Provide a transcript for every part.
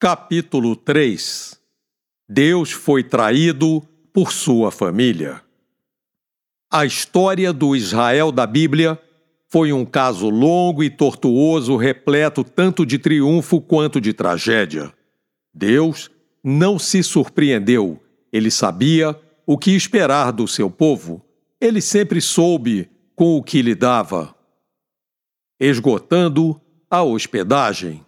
Capítulo 3. Deus foi traído por sua família. A história do Israel da Bíblia foi um caso longo e tortuoso, repleto tanto de triunfo quanto de tragédia. Deus não se surpreendeu. Ele sabia o que esperar do seu povo. Ele sempre soube com o que lhe dava. Esgotando a hospedagem.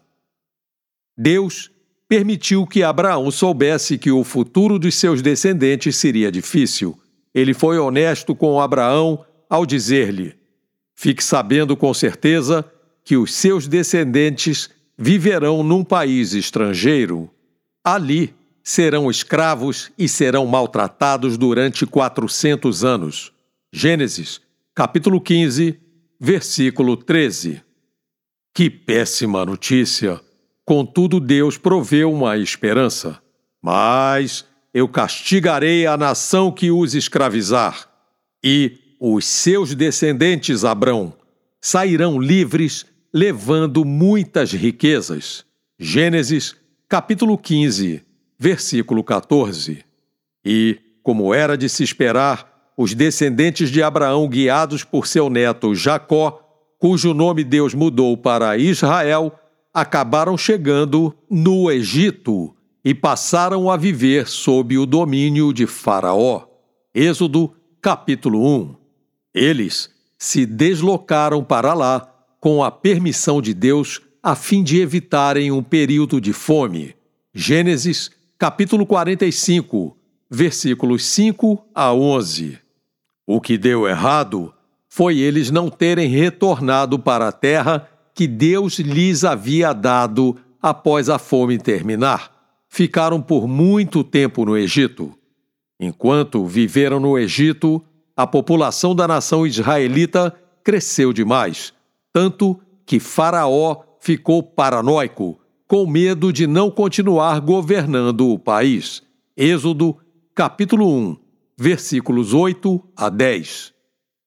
Deus permitiu que Abraão soubesse que o futuro dos seus descendentes seria difícil. Ele foi honesto com Abraão ao dizer-lhe: fique sabendo com certeza que os seus descendentes viverão num país estrangeiro. Ali serão escravos e serão maltratados durante 400 anos. Gênesis, capítulo 15, versículo 13. Que péssima notícia! Contudo, Deus proveu uma esperança. Mas eu castigarei a nação que os escravizar, e os seus descendentes, Abrão, sairão livres, levando muitas riquezas. Gênesis, capítulo 15, versículo 14. E, como era de se esperar, os descendentes de Abraão, guiados por seu neto Jacó, cujo nome Deus mudou para Israel, acabaram chegando no Egito e passaram a viver sob o domínio de Faraó. Êxodo, capítulo 1. Eles se deslocaram para lá com a permissão de Deus a fim de evitarem um período de fome. Gênesis, capítulo 45, versículos 5 a 11. O que deu errado foi eles não terem retornado para a terra que Deus lhes havia dado após a fome terminar. Ficaram por muito tempo no Egito. Enquanto viveram no Egito, a população da nação israelita cresceu demais, tanto que Faraó ficou paranoico, com medo de não continuar governando o país. Êxodo, capítulo 1, versículos 8 a 10.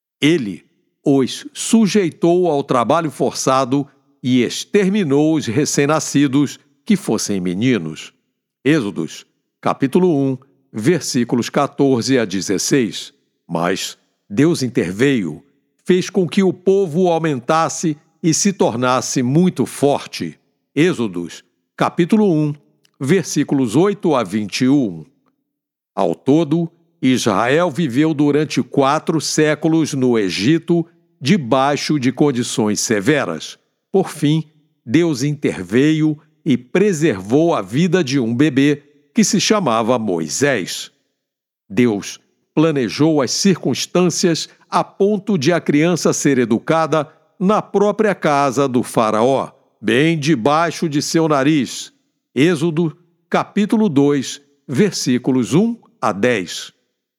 Ele os sujeitou ao trabalho forçado e exterminou os recém-nascidos que fossem meninos. Êxodos, capítulo 1, versículos 14 a 16. Mas Deus interveio, fez com que o povo aumentasse e se tornasse muito forte. Êxodos, capítulo 1, versículos 8 a 21. Ao todo, Israel viveu durante 4 séculos no Egito, debaixo de condições severas. Por fim, Deus interveio e preservou a vida de um bebê que se chamava Moisés. Deus planejou as circunstâncias a ponto de a criança ser educada na própria casa do faraó, bem debaixo de seu nariz. Êxodo, capítulo 2, versículos 1 a 10.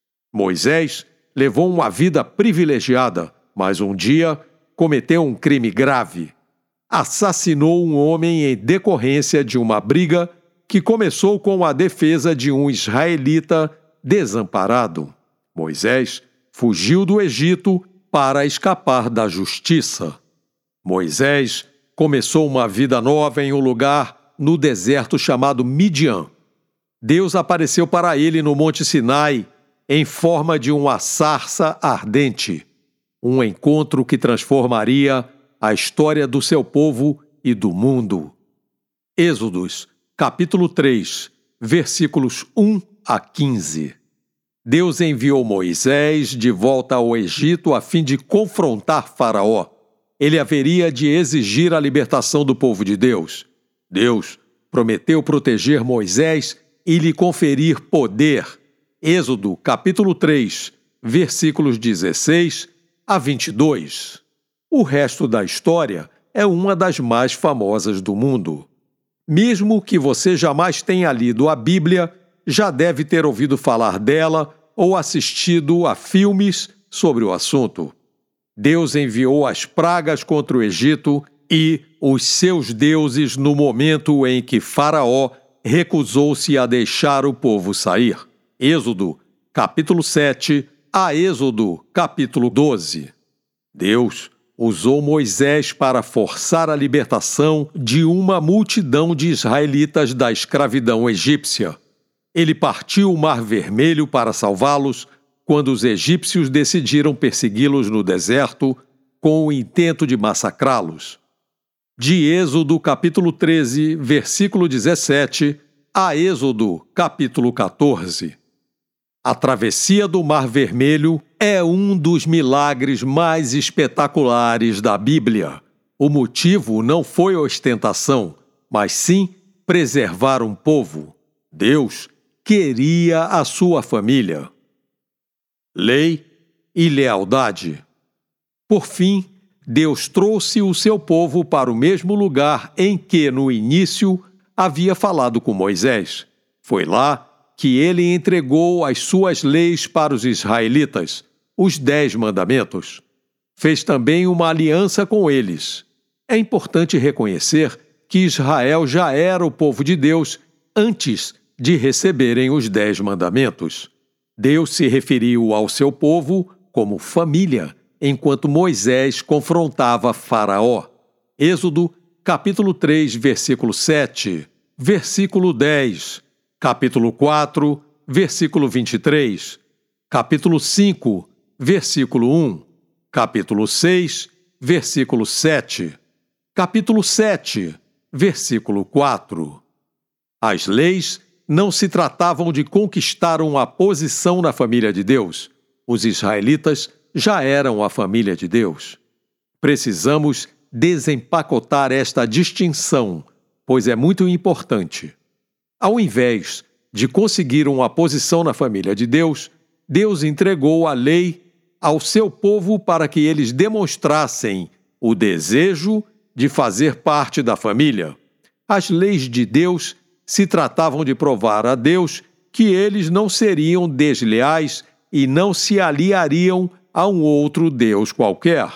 Moisés levou uma vida privilegiada, mas um dia cometeu um crime grave. Assassinou um homem em decorrência de uma briga que começou com a defesa de um israelita desamparado. Moisés fugiu do Egito para escapar da justiça. Moisés começou uma vida nova em um lugar no deserto chamado Midian. Deus apareceu para ele no Monte Sinai em forma de uma sarça ardente. Um encontro que transformaria a história do seu povo e do mundo. Êxodos, capítulo 3, versículos 1 a 15. Deus enviou Moisés de volta ao Egito a fim de confrontar Faraó. Ele haveria de exigir a libertação do povo de Deus. Deus prometeu proteger Moisés e lhe conferir poder. Êxodo, capítulo 3, versículos 16 a 22. O resto da história é uma das mais famosas do mundo. Mesmo que você jamais tenha lido a Bíblia, já deve ter ouvido falar dela ou assistido a filmes sobre o assunto. Deus enviou as pragas contra o Egito e os seus deuses no momento em que Faraó recusou-se a deixar o povo sair. Êxodo, capítulo 7, a Êxodo, capítulo 12. Deus usou Moisés para forçar a libertação de uma multidão de israelitas da escravidão egípcia. Ele partiu o Mar Vermelho para salvá-los quando os egípcios decidiram persegui-los no deserto com o intento de massacrá-los. De Êxodo capítulo 13, versículo 17, a Êxodo capítulo 14. A travessia do Mar Vermelho é um dos milagres mais espetaculares da Bíblia. O motivo não foi ostentação, mas sim preservar um povo. Deus queria a sua família. Lei e lealdade. Por fim, Deus trouxe o seu povo para o mesmo lugar em que, no início, havia falado com Moisés. Foi lá que ele entregou as suas leis para os israelitas, os 10 mandamentos. Fez também uma aliança com eles. É importante reconhecer que Israel já era o povo de Deus antes de receberem os 10 mandamentos. Deus se referiu ao seu povo como família, enquanto Moisés confrontava Faraó. Êxodo, capítulo 3, versículo 7, versículo 10, capítulo 4, versículo 23, capítulo 5, versículo 1, capítulo 6, versículo 7, capítulo 7, versículo 4. As leis não se tratavam de conquistar uma posição na família de Deus. Os israelitas já eram a família de Deus. Precisamos desempacotar esta distinção, pois é muito importante. Ao invés de conseguir uma posição na família de Deus, Deus entregou a lei ao seu povo para que eles demonstrassem o desejo de fazer parte da família. As leis de Deus se tratavam de provar a Deus que eles não seriam desleais e não se aliariam a um outro Deus qualquer.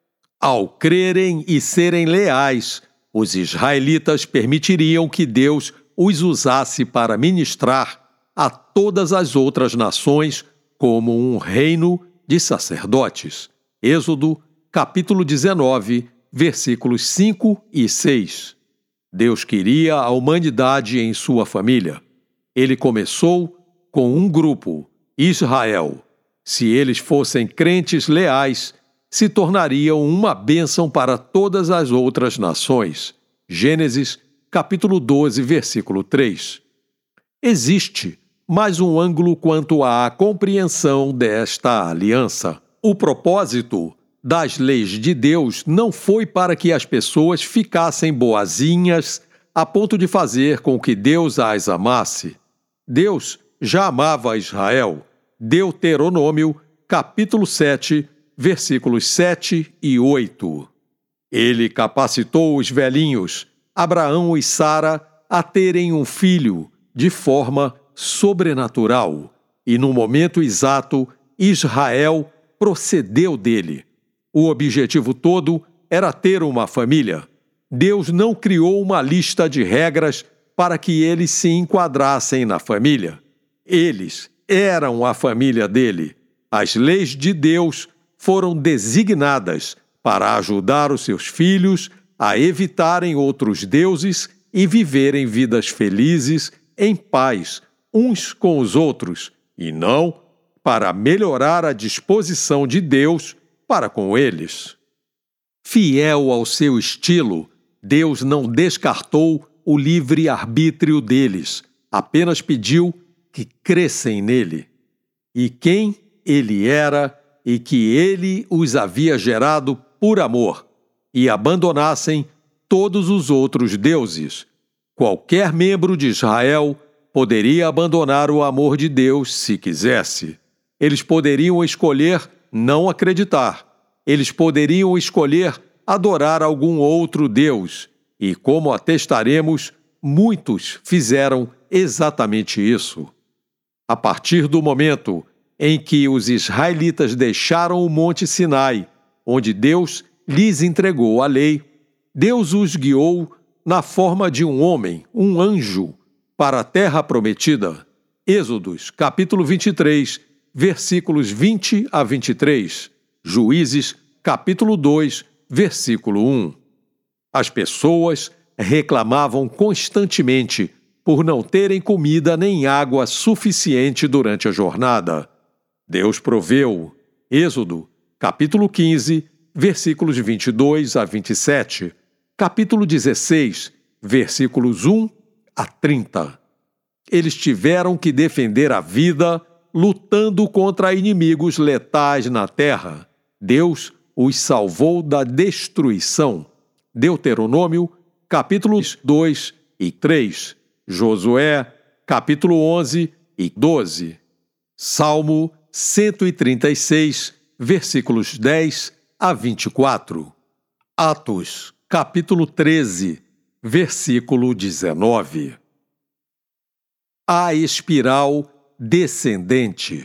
Ao crerem e serem leais, os israelitas permitiriam que Deus os usasse para ministrar a todas as outras nações como um reino de sacerdotes. Êxodo, capítulo 19, versículos 5 e 6. Deus queria a humanidade em sua família. Ele começou com um grupo, Israel. Se eles fossem crentes leais, se tornariam uma bênção para todas as outras nações. Gênesis, capítulo 12, versículo 3. Existe mais um ângulo quanto à compreensão desta aliança. O propósito das leis de Deus não foi para que as pessoas ficassem boazinhas a ponto de fazer com que Deus as amasse. Deus já amava Israel. Deuteronômio, capítulo 7, versículos 7 e 8. Ele capacitou os velhinhos, Abraão e Sara, a terem um filho de forma sobrenatural. E no momento exato, Israel procedeu dele. O objetivo todo era ter uma família. Deus não criou uma lista de regras para que eles se enquadrassem na família. Eles eram a família dele. As leis de Deus foram designadas para ajudar os seus filhos a evitarem outros deuses e viverem vidas felizes, em paz, uns com os outros, e não para melhorar a disposição de Deus para com eles. Fiel ao seu estilo, Deus não descartou o livre-arbítrio deles, apenas pediu que crescem nele, e quem ele era e que ele os havia gerado por amor, e abandonassem todos os outros deuses. Qualquer membro de Israel poderia abandonar o amor de Deus se quisesse. Eles poderiam escolher não acreditar. Eles poderiam escolher adorar algum outro Deus. E, como atestaremos, muitos fizeram exatamente isso. A partir do momento em que os israelitas deixaram o Monte Sinai, onde Deus lhes entregou a lei, Deus os guiou na forma de um homem, um anjo, para a terra prometida. Êxodos, capítulo 23, versículos 20 a 23. Juízes, capítulo 2, versículo 1. As pessoas reclamavam constantemente por não terem comida nem água suficiente durante a jornada. Deus proveu. Êxodo, capítulo 15, versículos 22 a 27. Capítulo 16, versículos 1 a 30. Eles tiveram que defender a vida lutando contra inimigos letais na terra. Deus os salvou da destruição. Deuteronômio, capítulos 2 e 3. Josué, capítulo 11 e 12. Salmo 136, versículos 10 a 24. Atos, capítulo 13, versículo 19. A espiral descendente.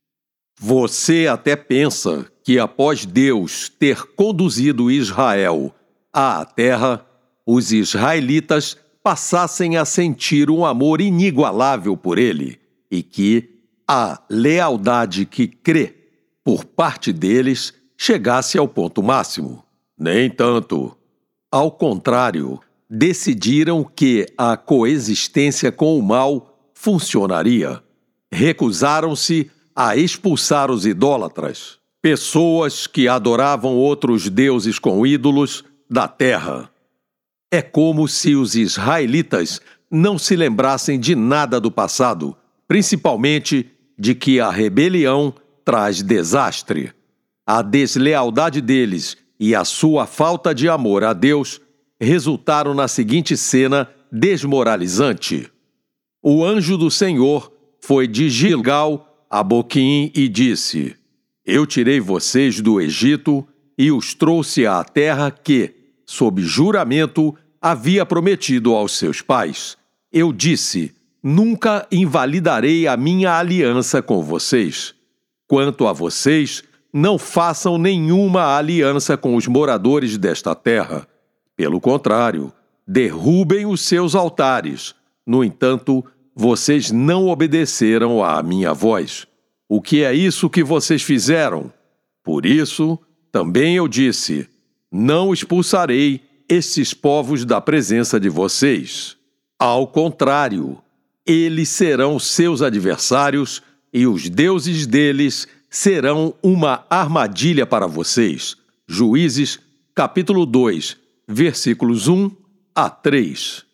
Você até pensa que após Deus ter conduzido Israel à terra, os israelitas passassem a sentir um amor inigualável por ele e que a lealdade que crê por parte deles chegasse ao ponto máximo. Nem tanto. Ao contrário, decidiram que a coexistência com o mal funcionaria. Recusaram-se a expulsar os idólatras, pessoas que adoravam outros deuses com ídolos, da terra. É como se os israelitas não se lembrassem de nada do passado, principalmente de que a rebelião traz desastre. A deslealdade deles e a sua falta de amor a Deus resultaram na seguinte cena desmoralizante. O anjo do Senhor foi de Gilgal a Boquim e disse: Eu tirei vocês do Egito e os trouxe à terra que, sob juramento, havia prometido aos seus pais. Eu disse: Nunca invalidarei a minha aliança com vocês. Quanto a vocês, não façam nenhuma aliança com os moradores desta terra. Pelo contrário, derrubem os seus altares. No entanto, vocês não obedeceram à minha voz. O que é isso que vocês fizeram? Por isso, também eu disse: Não expulsarei estes povos da presença de vocês. Ao contrário, eles serão seus adversários e os deuses deles serão uma armadilha para vocês. Juízes, capítulo 2, versículos 1 a 3.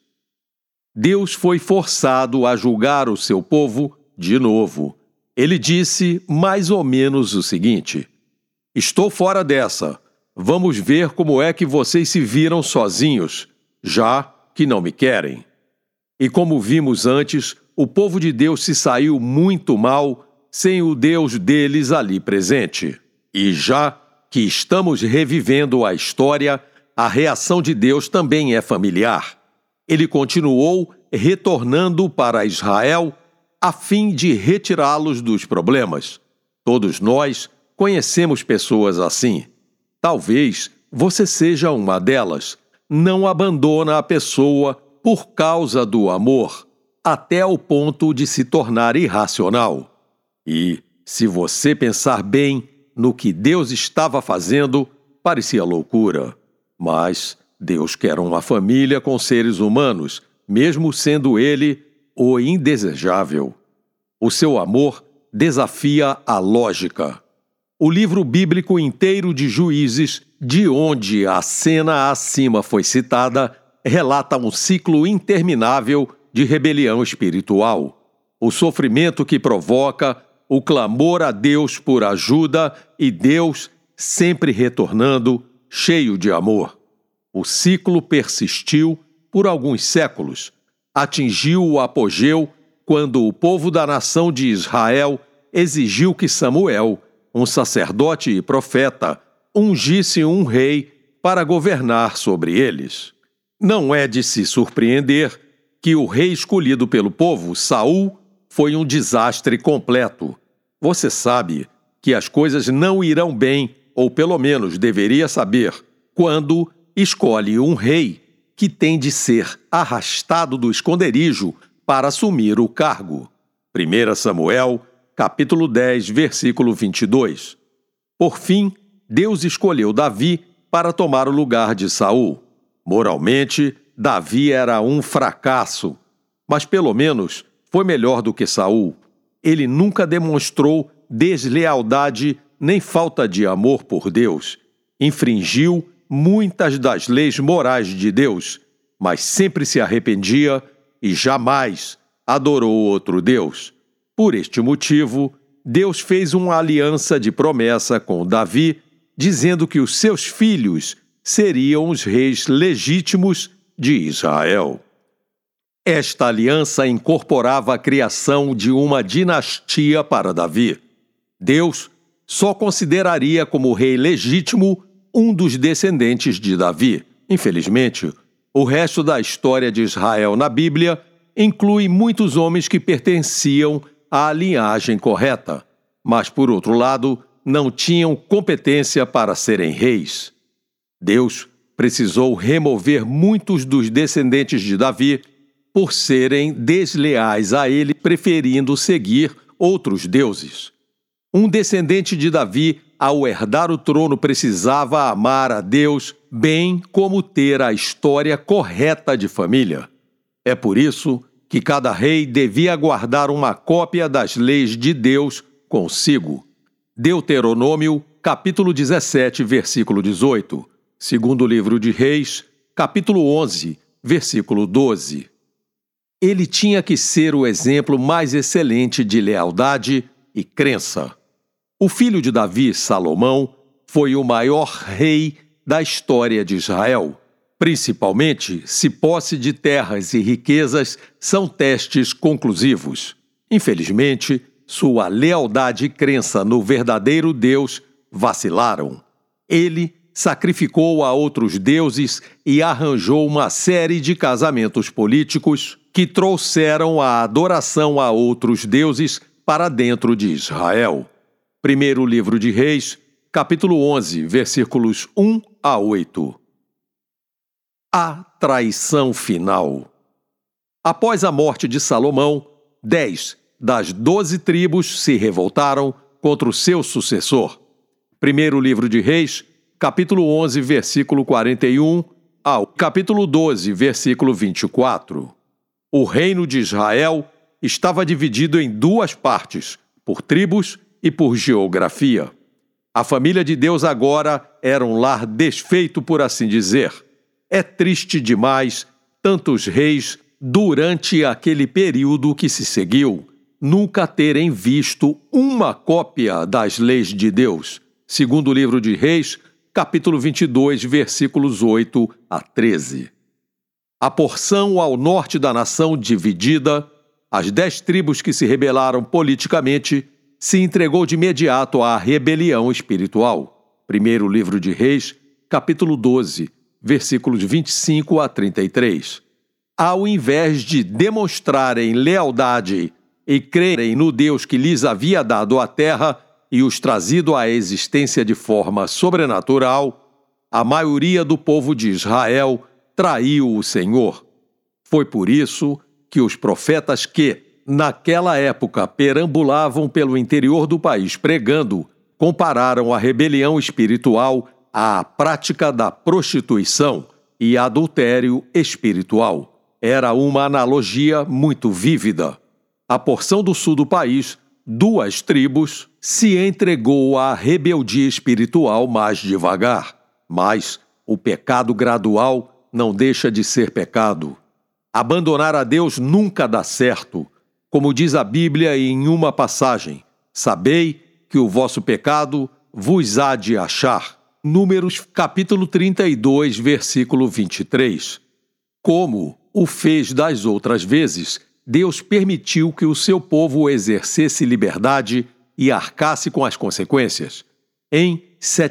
Deus foi forçado a julgar o seu povo de novo. Ele disse mais ou menos o seguinte: Estou fora dessa. Vamos ver como é que vocês se viram sozinhos, já que não me querem. E como vimos antes, o povo de Deus se saiu muito mal sem o Deus deles ali presente. E já que estamos revivendo a história, a reação de Deus também é familiar. Ele continuou retornando para Israel a fim de retirá-los dos problemas. Todos nós conhecemos pessoas assim. Talvez você seja uma delas. Não abandona a pessoa por causa do amor, até o ponto de se tornar irracional. E, se você pensar bem no que Deus estava fazendo, parecia loucura. Mas Deus quer uma família com seres humanos, mesmo sendo Ele o indesejável. O seu amor desafia a lógica. O livro bíblico inteiro de Juízes, de onde a cena acima foi citada, relata um ciclo interminável de rebelião espiritual. O sofrimento que provoca, o clamor a Deus por ajuda e Deus sempre retornando, cheio de amor. O ciclo persistiu por alguns séculos. Atingiu o apogeu quando o povo da nação de Israel exigiu que Samuel, um sacerdote e profeta, ungisse um rei para governar sobre eles. Não é de se surpreender que o rei escolhido pelo povo, Saul, foi um desastre completo. Você sabe que as coisas não irão bem, ou pelo menos deveria saber, quando escolhe um rei que tem de ser arrastado do esconderijo para assumir o cargo. 1 Samuel, capítulo 10, versículo 22. Por fim, Deus escolheu Davi para tomar o lugar de Saul. Moralmente, Davi era um fracasso, mas pelo menos foi melhor do que Saul. Ele nunca demonstrou deslealdade nem falta de amor por Deus. Infringiu muitas das leis morais de Deus, mas sempre se arrependia e jamais adorou outro Deus. Por este motivo, Deus fez uma aliança de promessa com Davi, dizendo que os seus filhos seriam os reis legítimos de Israel. Esta aliança incorporava a criação de uma dinastia para Davi. Deus só consideraria como rei legítimo um dos descendentes de Davi. Infelizmente, o resto da história de Israel na Bíblia inclui muitos homens que pertenciam à linhagem correta, mas, por outro lado, não tinham competência para serem reis. Deus precisou remover muitos dos descendentes de Davi por serem desleais a ele, preferindo seguir outros deuses. Um descendente de Davi, ao herdar o trono, precisava amar a Deus, bem como ter a história correta de família. É por isso que cada rei devia guardar uma cópia das leis de Deus consigo. Deuteronômio, capítulo 17, versículo 18. Segundo livro de Reis, capítulo 11, versículo 12. Ele tinha que ser o exemplo mais excelente de lealdade e crença. O filho de Davi, Salomão, foi o maior rei da história de Israel, principalmente se posse de terras e riquezas são testes conclusivos. Infelizmente, sua lealdade e crença no verdadeiro Deus vacilaram. Ele sacrificou a outros deuses e arranjou uma série de casamentos políticos que trouxeram a adoração a outros deuses para dentro de Israel. Primeiro livro de Reis, capítulo 11, versículos 1 a 8. A traição final. Após a morte de Salomão, 10 das 12 tribos se revoltaram contra o seu sucessor. Primeiro livro de Reis, capítulo 11, versículo 41 ao capítulo 12, versículo 24. O reino de Israel estava dividido em duas partes, por tribos e por geografia. A família de Deus agora era um lar desfeito, por assim dizer. É triste demais tantos reis, durante aquele período que se seguiu, nunca terem visto uma cópia das leis de Deus. Segundo o livro de Reis, capítulo 22, versículos 8 a 13. A porção ao norte da nação dividida, as 10 tribos que se rebelaram politicamente, se entregou de imediato à rebelião espiritual. Primeiro livro de Reis, capítulo 12, versículos 25 a 33. Ao invés de demonstrarem lealdade e crerem no Deus que lhes havia dado a terra e os trazido à existência de forma sobrenatural, a maioria do povo de Israel traiu o Senhor. Foi por isso que os profetas que, naquela época, perambulavam pelo interior do país pregando, compararam a rebelião espiritual à prática da prostituição e adultério espiritual. Era uma analogia muito vívida. A porção do sul do país, 2 tribos, se entregou à rebeldia espiritual mais devagar. Mas o pecado gradual não deixa de ser pecado. Abandonar a Deus nunca dá certo. Como diz a Bíblia em uma passagem, sabei que o vosso pecado vos há de achar. Números capítulo 32, versículo 23. Como o fez das outras vezes, Deus permitiu que o seu povo exercesse liberdade e arcasse com as consequências. Em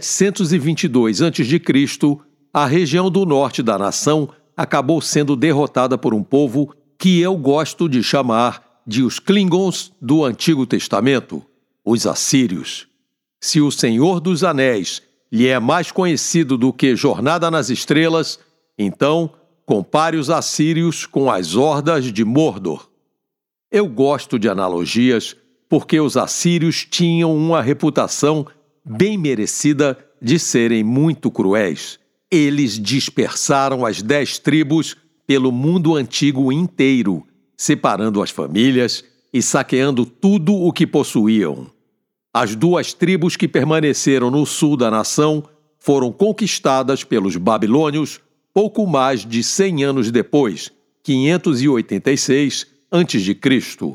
722 a.C., a região do norte da nação acabou sendo derrotada por um povo que eu gosto de chamar de os Klingons do Antigo Testamento, os assírios. Se o Senhor dos Anéis lhe é mais conhecido do que Jornada nas Estrelas, então compare os assírios com as hordas de Mordor. Eu gosto de analogias porque os assírios tinham uma reputação bem merecida de serem muito cruéis. Eles dispersaram as 10 tribos pelo mundo antigo inteiro, separando as famílias e saqueando tudo o que possuíam. As 2 tribos que permaneceram no sul da nação foram conquistadas pelos babilônios pouco mais de 100 anos depois, 586 a.C.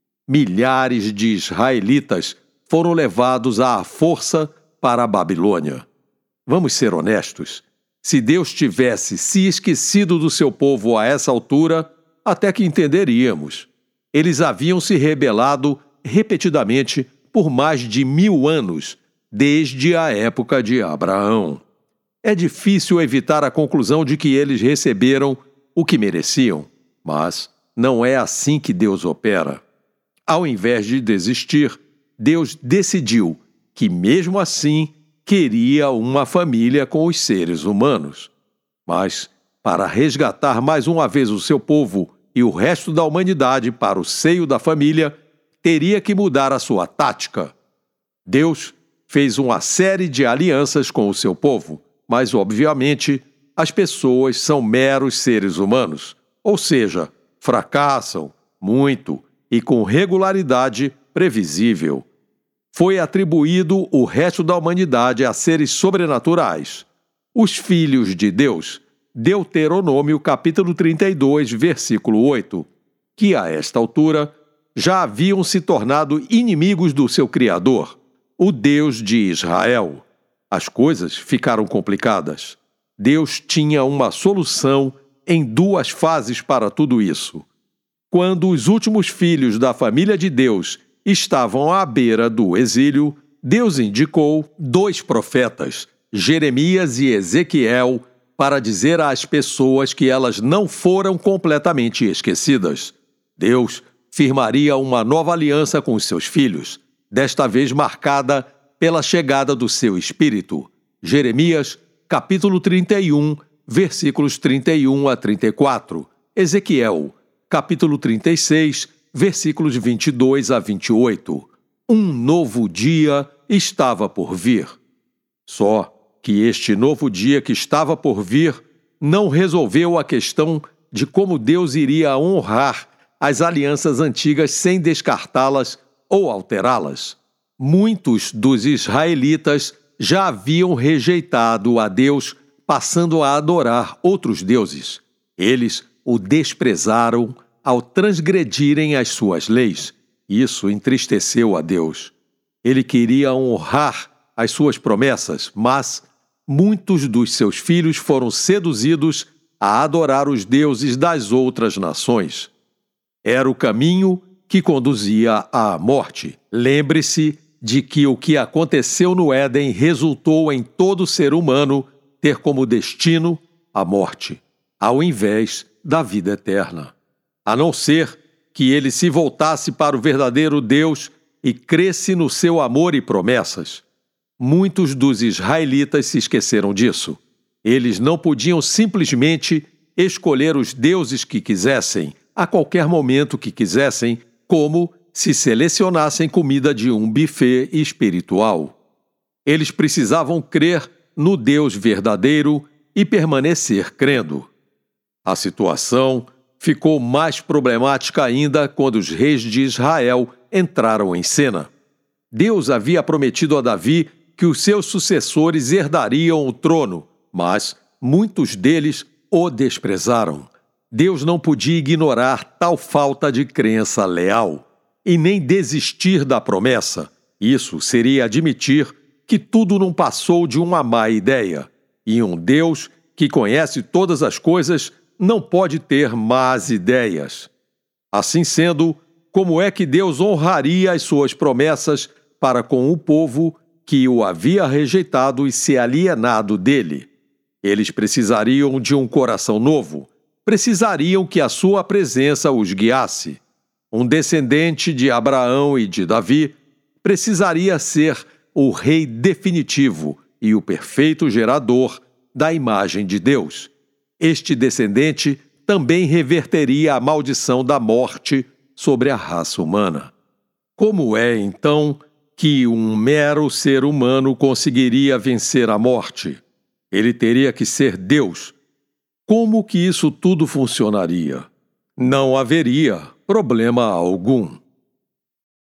Milhares de israelitas foram levados à força para a Babilônia. Vamos ser honestos. Se Deus tivesse se esquecido do seu povo a essa altura, até que entenderíamos. Eles haviam se rebelado repetidamente por mais de 1000 anos, desde a época de Abraão. É difícil evitar a conclusão de que eles receberam o que mereciam, mas não é assim que Deus opera. Ao invés de desistir, Deus decidiu que, mesmo assim, queria uma família com os seres humanos. Mas, para resgatar mais uma vez o seu povo e o resto da humanidade para o seio da família, teria que mudar a sua tática. Deus fez uma série de alianças com o seu povo, mas, obviamente, as pessoas são meros seres humanos, ou seja, fracassam muito e com regularidade previsível. Foi atribuído o resto da humanidade a seres sobrenaturais. Os filhos de Deus, Deuteronômio capítulo 32, versículo 8, que a esta altura já haviam se tornado inimigos do seu Criador, o Deus de Israel. As coisas ficaram complicadas. Deus tinha uma solução em 2 fases para tudo isso. Quando os últimos filhos da família de Deus estavam à beira do exílio, Deus indicou 2 profetas, Jeremias e Ezequiel, para dizer às pessoas que elas não foram completamente esquecidas. Deus firmaria uma nova aliança com os seus filhos, desta vez marcada pela chegada do seu Espírito. Jeremias, capítulo 31, versículos 31 a 34. Ezequiel, capítulo 36, versículos 22 a 28. Um novo dia estava por vir. Só que este novo dia que estava por vir não resolveu a questão de como Deus iria honrar as alianças antigas sem descartá-las ou alterá-las. Muitos dos israelitas já haviam rejeitado a Deus, passando a adorar outros deuses. Eles o desprezaram ao transgredirem as suas leis. Isso entristeceu a Deus. Ele queria honrar as suas promessas, mas muitos dos seus filhos foram seduzidos a adorar os deuses das outras nações. Era o caminho que conduzia à morte. Lembre-se de que o que aconteceu no Éden resultou em todo ser humano ter como destino a morte, ao invés da vida eterna. A não ser que ele se voltasse para o verdadeiro Deus e cresce no seu amor e promessas. Muitos dos israelitas se esqueceram disso. Eles não podiam simplesmente escolher os deuses que quisessem, a qualquer momento que quisessem, como se selecionassem comida de um buffet espiritual. Eles precisavam crer no Deus verdadeiro e permanecer crendo. A situação ficou mais problemática ainda quando os reis de Israel entraram em cena. Deus havia prometido a Davi que os seus sucessores herdariam o trono, mas muitos deles o desprezaram. Deus não podia ignorar tal falta de crença leal e nem desistir da promessa. Isso seria admitir que tudo não passou de uma má ideia, e um Deus que conhece todas as coisas não pode ter más ideias. Assim sendo, como é que Deus honraria as suas promessas para com o povo que o havia rejeitado e se alienado dele? Eles precisariam de um coração novo, precisariam que a sua presença os guiasse. Um descendente de Abraão e de Davi precisaria ser o rei definitivo e o perfeito gerador da imagem de Deus. Este descendente também reverteria a maldição da morte sobre a raça humana. Como é, então, que um mero ser humano conseguiria vencer a morte. Ele teria que ser Deus. Como que isso tudo funcionaria? Não haveria problema algum.